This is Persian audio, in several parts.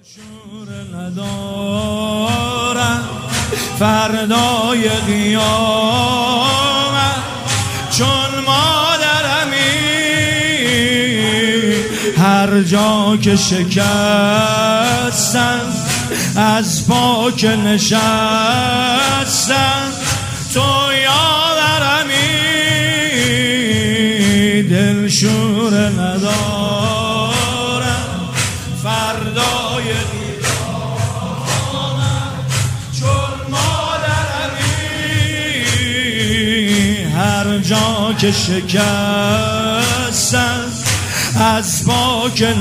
شور ندارم فردای قیامت چون مادرمی هر جا که شکستم از پا که نشستم تو یاورمی دل شور ندارم فردای قیامت چون مادرمی هر جا که شکستم از پا که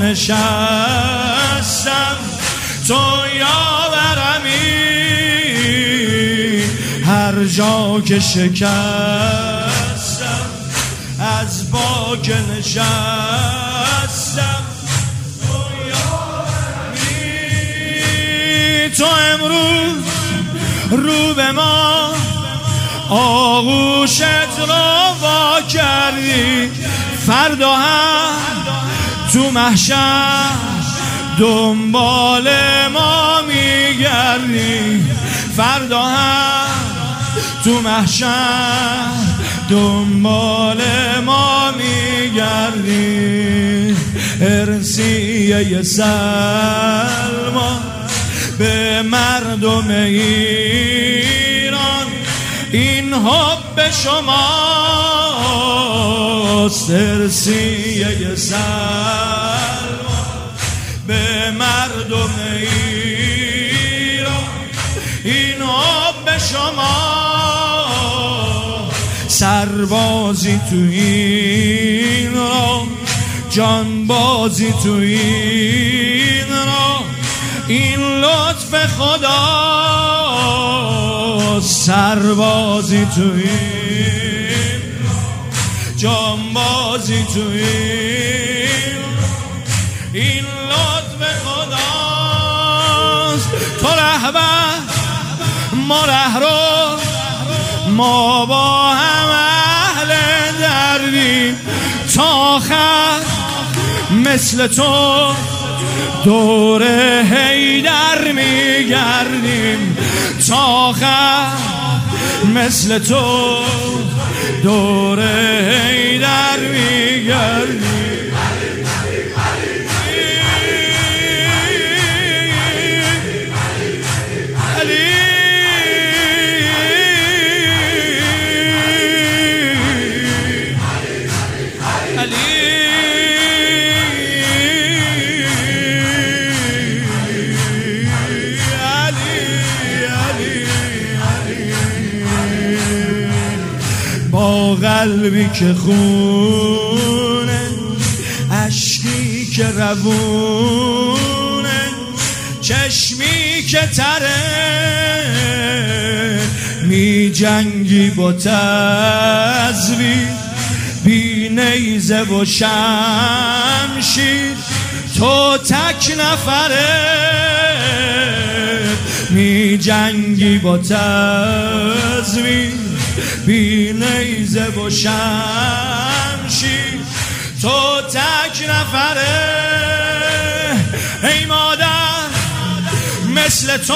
نشستم تو یاورمی هر جا که شکستم از پا که نشستم تو یاورمی تو امروز رو به ما آغوشت رو وا کردی فردا هم تو محشر دنبال ما میگردی فردا هم تو محشر دنبال ما میگردی ارسیه سلمان به مردم ایران این حب شماست ارسیه سلمان به مردم ایران این حب شما سربازی تو این را جانبازی تو این را این لطف خدا سربازی تو این جانبازی تو این لطف خداست تو رهبر ما رهرو ما با هم اهل دردیم تا آخر مثل تو دور حیدر میگردیم تا آخر مثل تو دور حیدر میگردیم با قلبی که خونه اشکی که روونه چشمی که تره می جنگی با تزویر بی نیزه و شمشیر تو تک نفره می جنگی با تزویر بی نیزه و شمشیر تو تک نفره ای مادر مثل تو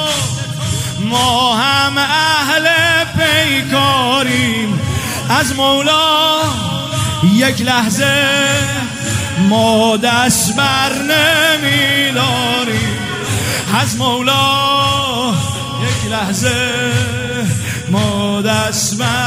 ما هم اهل پیکاریم از مولا یک لحظه ما دست بر نمیداریم از مولا یک لحظه ما دست بر